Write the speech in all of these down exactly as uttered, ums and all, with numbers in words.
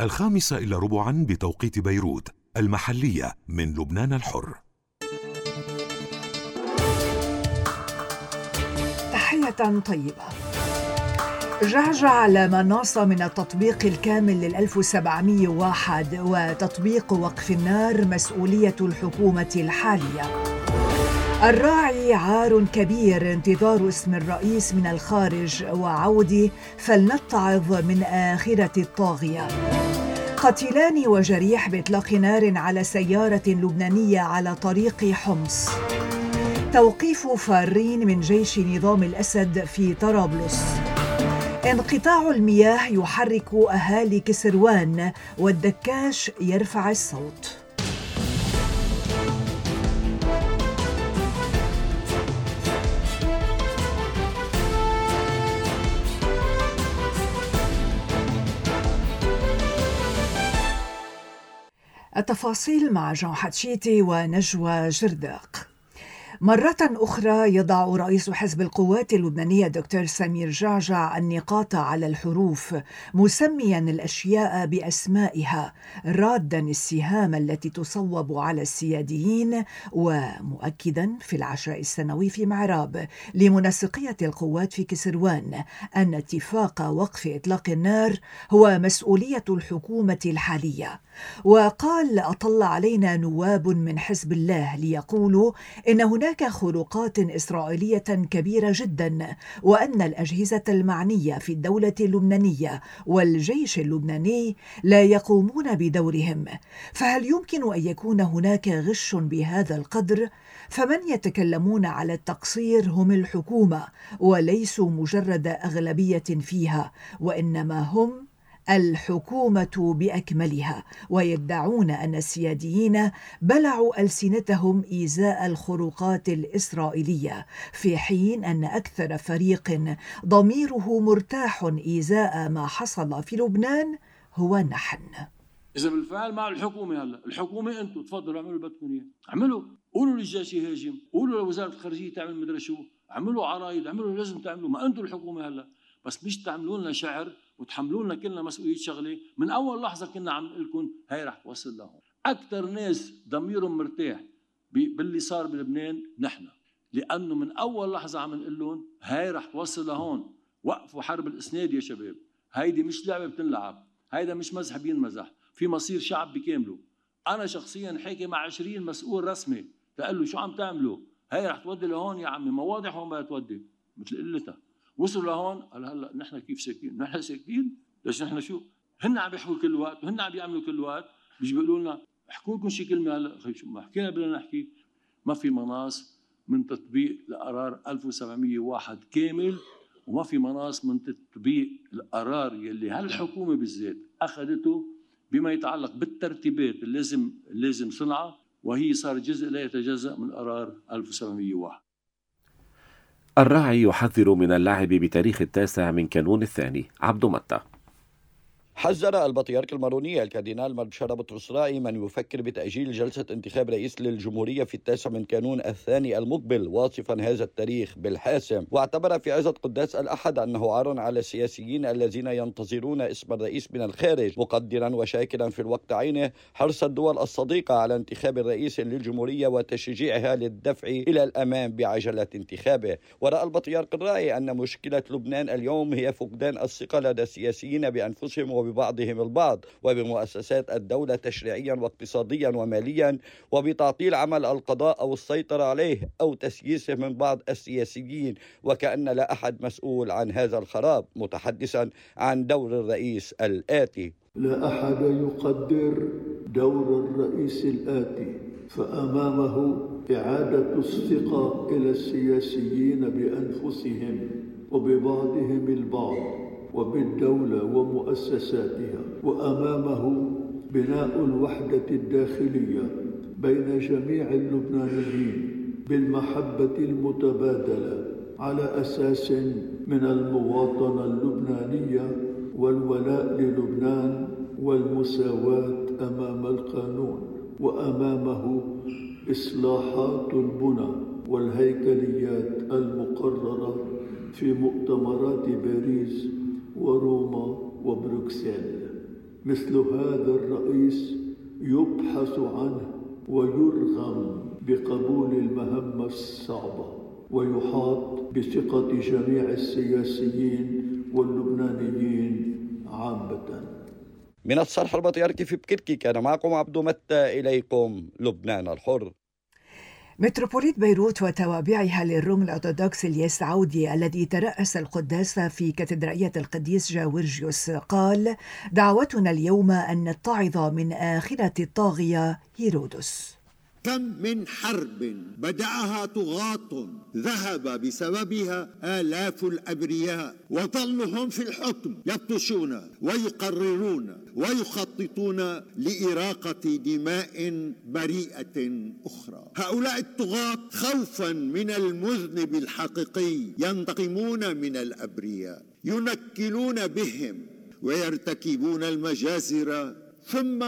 الخامسة إلى ربعا بتوقيت بيروت المحلية من لبنان الحر. تحية طيبة. جعجع لا مناص من التطبيق الكامل للألف وسبعمائة وواحد وتطبيق وقف النار مسؤولية الحكومة الحالية. الراعي عار كبير انتظار اسم الرئيس من الخارج وعودة فلنتعظ من آخرة الطاغية. قتيلان وجريح بإطلاق نار على سيارة لبنانية على طريق حمص. توقيف فارين من جيش نظام الأسد في طرابلس. انقطاع المياه يحرك أهالي كسروان والدكاش يرفع الصوت. التفاصيل مع جون حتشيتي ونجوى جرداق. مرة أخرى يضع رئيس حزب القوات اللبنانية دكتور سمير جعجع النقاط على الحروف، مسميا الأشياء بأسمائها، رادا السهام التي تصوب على السياديين، ومؤكدا في العشاء السنوي في معراب لمنسقية القوات في كسروان أن اتفاق وقف إطلاق النار هو مسؤولية الحكومة الحالية. وقال أطل علينا نواب من حزب الله ليقولوا إن هناك خروقات إسرائيلية كبيرة جدا، وأن الأجهزة المعنية في الدولة اللبنانية والجيش اللبناني لا يقومون بدورهم، فهل يمكن أن يكون هناك غش بهذا القدر؟ فمن يتكلمون على التقصير هم الحكومة وليسوا مجرد أغلبية فيها، وإنما هم الحكومة بأكملها، ويدعون أن السياديين بلعوا ألسنتهم إزاء الخروقات الإسرائيلية، في حين أن أكثر فريق ضميره مرتاح إزاء ما حصل في لبنان هو نحن. إذا بالفعل مع الحكومة، هلا الحكومة أنتم تفضلوا اعملوا اللي بدكم إياه، اعملوا، قولوا للجيش يهاجم، قولوا لوزارة الخارجية تعمل مدري شو، اعملوا عرايض، اعملوا اللي لازم تعملوا، ما أنتم الحكومة هلا، بس مش تعملوا لنا شعر وتحملوا لنا كلنا مسؤولية شغلة. من أول لحظة كنا عم نقول لكم هاي رح توصل لهون. أكثر ناس ضميرهم مرتاح باللي صار بلبنان نحن، لأنه من أول لحظة عم نقول لهم هاي رح توصل لهون. وقفوا حرب الإسناد يا شباب، هيدي مش لعبة بتنلعب، هيدا مش مزح بينمزح، في مصير شعب بكامله. أنا شخصيا حكي مع عشرين مسؤول رسمي تقول له شو عم تعملوا؟ هاي رح تودي لهون يا عمي، ما واضح هون بدها تودي مثل قلتها. وصلوا لهون قال هلا نحن كيف ساكتين؟ نحن ساكتين؟ ليش نحن شو؟ هن عم يحكوا كل وقت وهن عم يعملوا كل وقت، بيجي بيقولوا لنا احكوا لكم شي كلمه هلا، اخي شو ما حكينا بدنا نحكي. ما في مناص من تطبيق القرار ألف وسبعمائة وواحد كامل، وما في مناص من تطبيق القرار يلي هالحكومه بالذات اخذته بما يتعلق بالترتيبات اللي لازم لازم صنعها، وهي صار جزء لا يتجزأ من قرار ألف وسبعمائة وواحد. الراعي يحذر من اللعب بتاريخ التاسع من كانون الثاني. عبد متى. حذر البطريرك الماروني الكاردينال مارشال بطرس راعي من يفكر بتأجيل جلسة انتخاب رئيس للجمهورية في التاسع من كانون الثاني المقبل، واصفا هذا التاريخ بالحاسم. واعتبر في عظة قداس الأحد أنه عار على السياسيين الذين ينتظرون اسم الرئيس من الخارج، مقدرا وشاكرا في الوقت عينه حرص الدول الصديقة على انتخاب الرئيس للجمهورية وتشجيعها للدفع إلى الأمام بعجلة انتخابه. ورأى البطريرك الراعي أن مشكلة لبنان اليوم هي فقدان الثقة لدى السياسيين بأنفسهم وببعضهم البعض وبمؤسسات الدولة تشريعيا واقتصاديا وماليا، وبتعطيل عمل القضاء أو السيطرة عليه أو تسييسه من بعض السياسيين، وكأن لا أحد مسؤول عن هذا الخراب، متحدثا عن دور الرئيس الآتي. لا أحد يقدر دور الرئيس الآتي، فأمامه إعادة الثقة إلى السياسيين بأنفسهم وببعضهم البعض وبالدولة ومؤسساتها، وأمامه بناء الوحدة الداخلية بين جميع اللبنانيين بالمحبة المتبادلة على أساس من المواطنة اللبنانية والولاء للبنان والمساواة أمام القانون، وأمامه إصلاحات البنى والهيكليات المقررة في مؤتمرات باريس وروما وبروكسل. مثل هذا الرئيس يبحث عنه ويرغم بقبول المهمة الصعبة ويحاط بثقة جميع السياسيين واللبنانيين عامة. من الصرح البطيركي في بكركي كان معكم عبدو متى، إليكم لبنان الحر. متروبوليت بيروت وتوابعها للروم الأرثوذكس الياس عودي الذي ترأس القداسة في كاتدرائية القديس جاورجيوس قال: دعوتنا اليوم أن نتعظ من آخرة الطاغية هيرودس. كم من حرب بدأها طغاة ذهب بسببها آلاف الأبرياء، وظلهم في الحكم يبطشون ويقررون ويخططون لإراقة دماء بريئة أخرى. هؤلاء الطغاة خوفا من المذنب الحقيقي ينتقمون من الأبرياء، ينكلون بهم ويرتكبون المجازر، ثم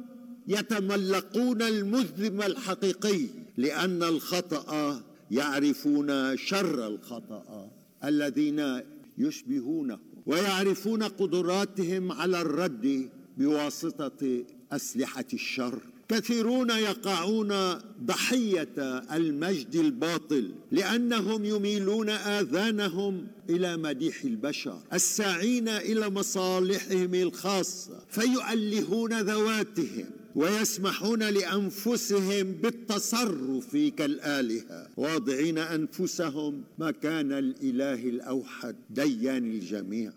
يتملقون المذنب الحقيقي، لأن الخطأ يعرفون شر الخطأ الذين يشبهونه، ويعرفون قدراتهم على الرد بواسطة أسلحة الشر. كثيرون يقعون ضحية المجد الباطل لأنهم يميلون آذانهم إلى مديح البشر الساعين إلى مصالحهم الخاصة، فيؤلهون ذواتهم ويسمحون لأنفسهم بالتصرف كالآلهة، واضعين أنفسهم مكان الإله الأوحد ديان الجميع.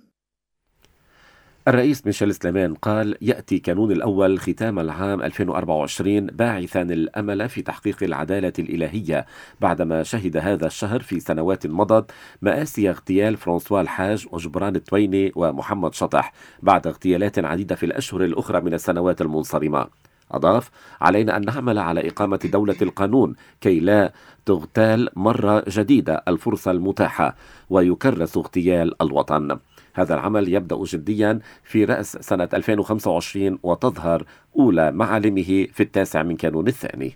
الرئيس ميشيل سليمان قال: يأتي كانون الأول ختام العام ألفين وأربعة وعشرين باعثا الأمل في تحقيق العدالة الإلهية، بعدما شهد هذا الشهر في سنوات مضت مآسي اغتيال فرانسوا الحاج وجبران التويني ومحمد شطح بعد اغتيالات عديدة في الأشهر الأخرى من السنوات المنصرمة. أضاف: علينا أن نعمل على إقامة دولة القانون كي لا تغتال مرة جديدة الفرصة المتاحة ويكرس اغتيال الوطن. هذا العمل يبدأ جديا في رأس سنة ألفين وخمسة وعشرين وتظهر أولى معالمه في التاسع من كانون الثاني.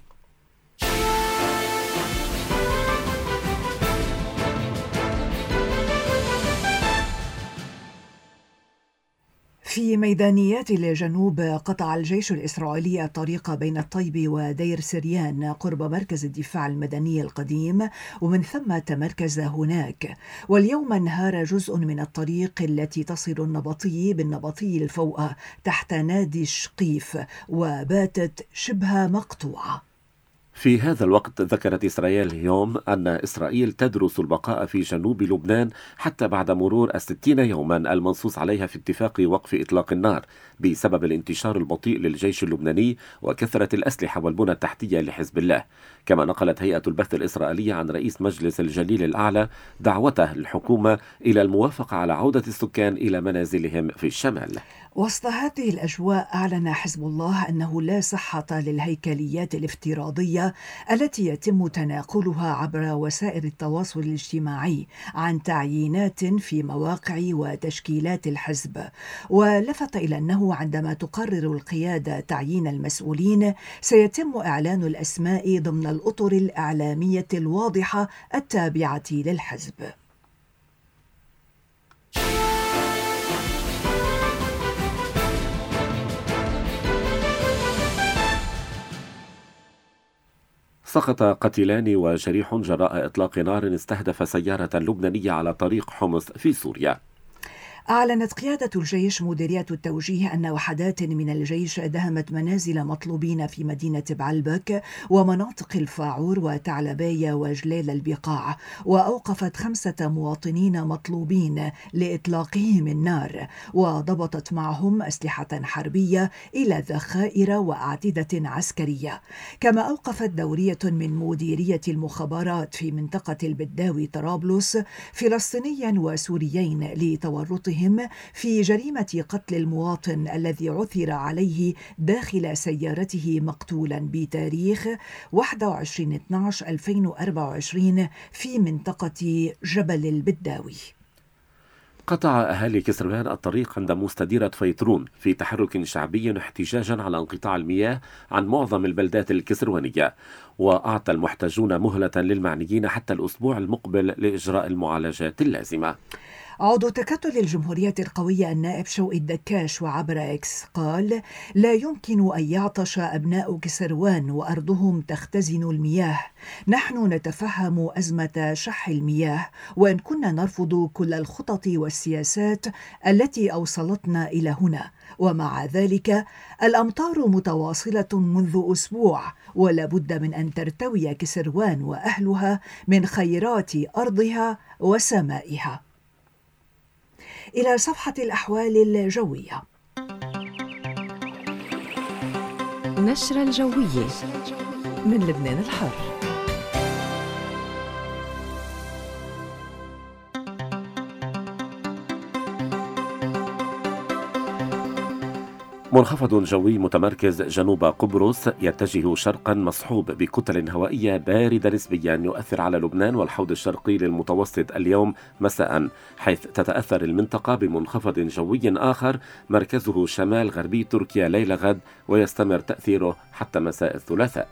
في ميدانيات الجنوب قطع الجيش الإسرائيلي الطريق بين الطيب ودير سريان قرب مركز الدفاع المدني القديم، ومن ثم تمركز هناك. واليوم انهار جزء من الطريق التي تصل النبطي بالنبطي الفوقة تحت نادي الشقيف وباتت شبه مقطوعة. في هذا الوقت ذكرت إسرائيل اليوم أن إسرائيل تدرس البقاء في جنوب لبنان حتى بعد مرور الستين يوما المنصوص عليها في اتفاق وقف إطلاق النار بسبب الانتشار البطيء للجيش اللبناني وكثرة الأسلحة والبنى التحتية لحزب الله. كما نقلت هيئة البث الإسرائيلية عن رئيس مجلس الجليل الأعلى دعوته للحكومة إلى الموافقة على عودة السكان إلى منازلهم في الشمال. وسط هذه الأجواء أعلن حزب الله أنه لا صحة للهيكليات الافتراضية التي يتم تناقلها عبر وسائل التواصل الاجتماعي عن تعيينات في مواقع وتشكيلات الحزب، ولفت إلى أنه عندما تقرر القيادة تعيين المسؤولين سيتم إعلان الأسماء ضمن الأطر الإعلامية الواضحة التابعة للحزب. سقط قتيلان وجريح جراء إطلاق نار استهدف سيارة لبنانية على طريق حمص في سوريا. أعلنت قيادة الجيش مديرية التوجيه أن وحدات من الجيش دهمت منازل مطلوبين في مدينة بعلبك ومناطق الفاعور وتعلباية وجليل البقاع، وأوقفت خمسة مواطنين مطلوبين لإطلاقهم النار، وضبطت معهم أسلحة حربية إلى ذخائر وأعتدة عسكرية. كما أوقفت دورية من مديرية المخابرات في منطقة البداوي طرابلس فلسطينيا وسوريين لتورطهم في جريمة قتل المواطن الذي عثر عليه داخل سيارته مقتولا بتاريخ واحد وعشرين اثني عشر ألفين وأربعة وعشرين في منطقة جبل البداوي. قطع أهالي كسروان الطريق عند مستديرة فيترون في تحرك شعبي احتجاجا على انقطاع المياه عن معظم البلدات الكسروانية، وأعطى المحتجون مهلة للمعنيين حتى الأسبوع المقبل لإجراء المعالجات اللازمة. عضو تكتل الجمهورية القوية النائب شوقي الدكاش وعبر إكس قال: لا يمكن أن يعطش أبناء كسروان وأرضهم تختزن المياه. نحن نتفهم أزمة شح المياه، وإن كنا نرفض كل الخطط والسياسات التي أوصلتنا إلى هنا، ومع ذلك الأمطار متواصلة منذ أسبوع، ولا بد من أن ترتوي كسروان وأهلها من خيرات أرضها وسمائها. إلى صفحة الأحوال الجوية. نشرة الجوية من لبنان الحر. منخفض جوي متمركز جنوب قبرص يتجه شرقا مصحوب بكتل هوائية باردة نسبيا يؤثر على لبنان والحوض الشرقي للمتوسط اليوم مساء، حيث تتأثر المنطقة بمنخفض جوي آخر مركزه شمال غربي تركيا ليلة غد، ويستمر تأثيره حتى مساء الثلاثاء.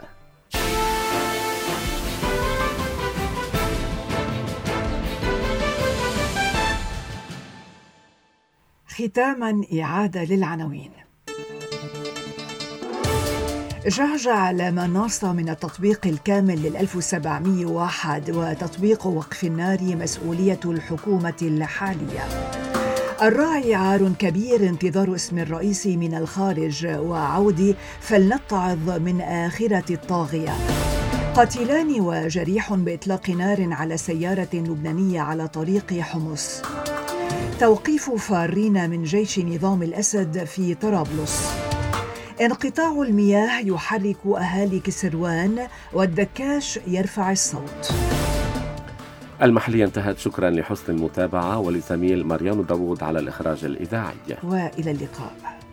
ختاما إعادة للعناوين. جعجع لما ناص من التطبيق الكامل للألف وسبعمائة وواحد وتطبيق وقف النار مسؤولية الحكومة الحالية. الراعي عار كبير انتظار اسم الرئيس من الخارج، وعودي فلنتعظ من آخرة الطاغية. قتيلان وجريح بإطلاق نار على سيارة لبنانية على طريق حمص. توقيف فارين من جيش نظام الأسد في طرابلس. انقطاع المياه يحرك أهالي كسروان، والدكاش يرفع الصوت. المحلية انتهت. شكرا لحسن المتابعة ولزميل مريان داوود على الإخراج الإذاعي، وإلى اللقاء.